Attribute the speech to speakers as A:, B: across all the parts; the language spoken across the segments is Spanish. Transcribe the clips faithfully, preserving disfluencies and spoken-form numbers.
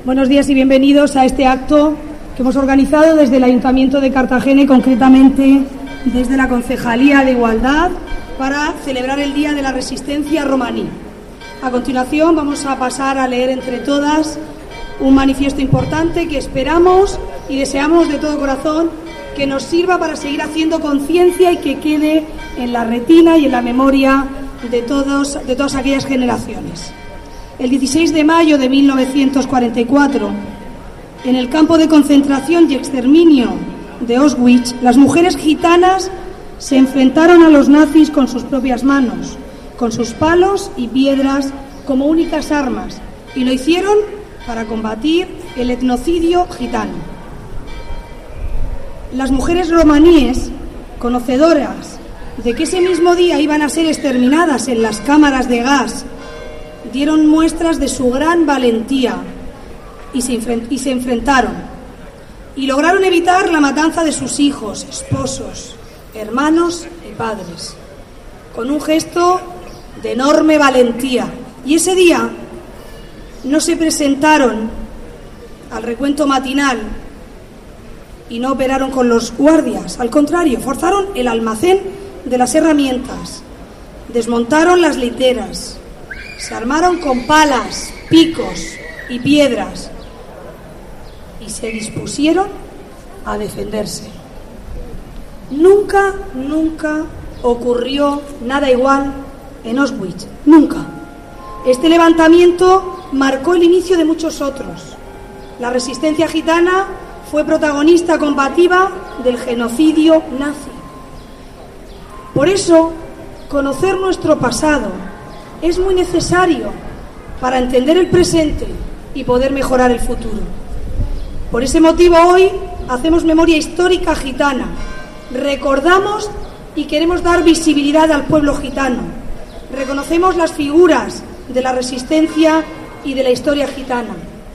A: Buenos días y bienvenidos a este acto que hemos organizado desde el Ayuntamiento de Cartagena y concretamente desde la Concejalía de Igualdad para celebrar el Día de la Resistencia Romaní. A continuación vamos a pasar a leer entre todas un manifiesto importante que esperamos y deseamos de todo corazón que nos sirva para seguir haciendo conciencia y que quede en la retina y en la memoria de, todos, de todas aquellas generaciones. El dieciséis de mayo de mil novecientos cuarenta y cuatro, en el campo de concentración y exterminio de Auschwitz, las mujeres gitanas se enfrentaron a los nazis con sus propias manos, con sus palos y piedras como únicas armas, y lo hicieron para combatir el etnocidio gitano. Las mujeres romaníes, conocedoras de que ese mismo día iban a ser exterminadas en las cámaras de gas, dieron muestras de su gran valentía y se, enfrent- y se enfrentaron y lograron evitar la matanza de sus hijos, esposos, hermanos y padres, con un gesto de enorme valentía. Y ese día no se presentaron al recuento matinal y no operaron con los guardias, al contrario, forzaron el almacén de las herramientas, desmontaron las literas, se armaron con palas, picos y piedras y se dispusieron a defenderse. Nunca, nunca ocurrió nada igual en Auschwitz, nunca. Este levantamiento marcó el inicio de muchos otros. La resistencia gitana fue protagonista combativa del genocidio nazi. Por eso, conocer nuestro pasado es muy necesario para entender el presente y poder mejorar el futuro. Por ese motivo hoy hacemos memoria histórica gitana, recordamos y queremos dar visibilidad al pueblo gitano, reconocemos las figuras de la resistencia y de la historia gitana.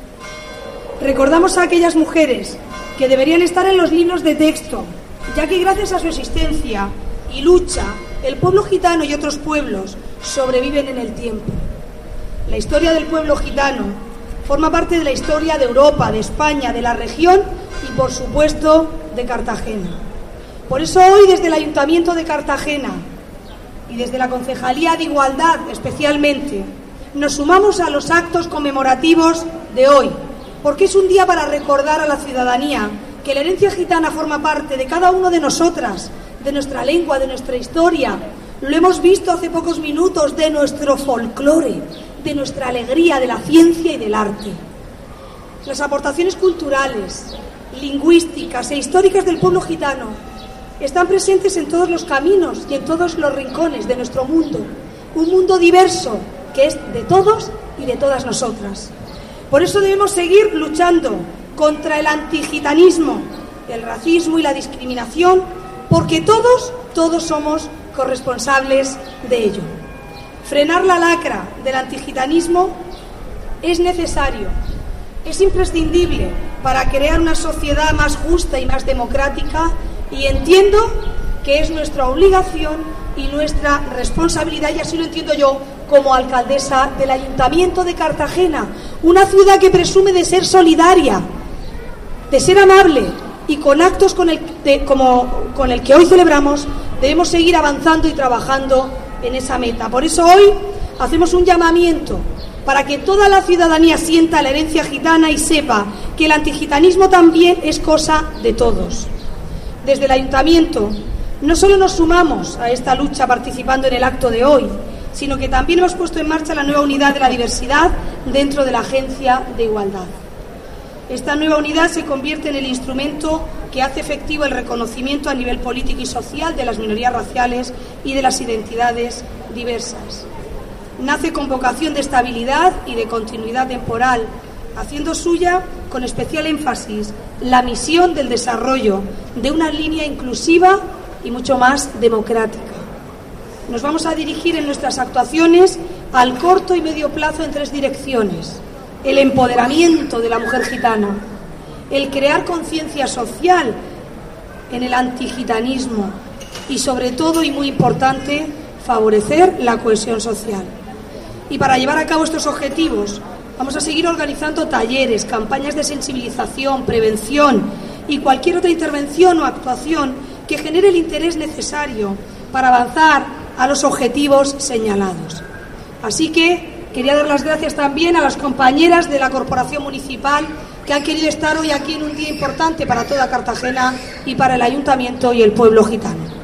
A: Recordamos a aquellas mujeres que deberían estar en los libros de texto, ya que gracias a su existencia y lucha, el pueblo gitano y otros pueblos sobreviven en el tiempo. La historia del pueblo gitano forma parte de la historia de Europa, de España, de la región y, por supuesto, de Cartagena. Por eso hoy, desde el Ayuntamiento de Cartagena y desde la Concejalía de Igualdad especialmente, nos sumamos a los actos conmemorativos de hoy, porque es un día para recordar a la ciudadanía que la herencia gitana forma parte de cada uno de nosotras, de nuestra lengua, de nuestra historia. Lo hemos visto hace pocos minutos, de nuestro folclore, de nuestra alegría, de la ciencia y del arte. Las aportaciones culturales, lingüísticas e históricas del pueblo gitano están presentes en todos los caminos y en todos los rincones de nuestro mundo. Un mundo diverso que es de todos y de todas nosotras. Por eso debemos seguir luchando contra el antigitanismo, el racismo y la discriminación, porque todos, todos somos corresponsables de ello. Frenar la lacra del antigitanismo es necesario, es imprescindible para crear una sociedad más justa y más democrática, y entiendo que es nuestra obligación y nuestra responsabilidad, y así lo entiendo yo como alcaldesa del Ayuntamiento de Cartagena, una ciudad que presume de ser solidaria, de ser amable, y con actos con el, de, como, con el que hoy celebramos debemos seguir avanzando y trabajando en esa meta. Por eso hoy hacemos un llamamiento para que toda la ciudadanía sienta la herencia gitana y sepa que el antigitanismo también es cosa de todos. Desde el Ayuntamiento no solo nos sumamos a esta lucha participando en el acto de hoy, sino que también hemos puesto en marcha la nueva unidad de la diversidad dentro de la Agencia de Igualdad. Esta nueva unidad se convierte en el instrumento que hace efectivo el reconocimiento a nivel político y social de las minorías raciales y de las identidades diversas. Nace con vocación de estabilidad y de continuidad temporal, haciendo suya, con especial énfasis, la misión del desarrollo de una línea inclusiva y mucho más democrática. Nos vamos a dirigir en nuestras actuaciones al corto y medio plazo en tres direcciones: el empoderamiento de la mujer gitana, el crear conciencia social en el antigitanismo y, sobre todo y muy importante, favorecer la cohesión social. Y para llevar a cabo estos objetivos Vamos a seguir organizando talleres, campañas de sensibilización, prevención y cualquier otra intervención o actuación que genere el interés necesario para avanzar a los objetivos señalados. Así que quería dar las gracias también a las compañeras de la Corporación Municipal que han querido estar hoy aquí en un día importante para toda Cartagena y para el Ayuntamiento y el pueblo gitano.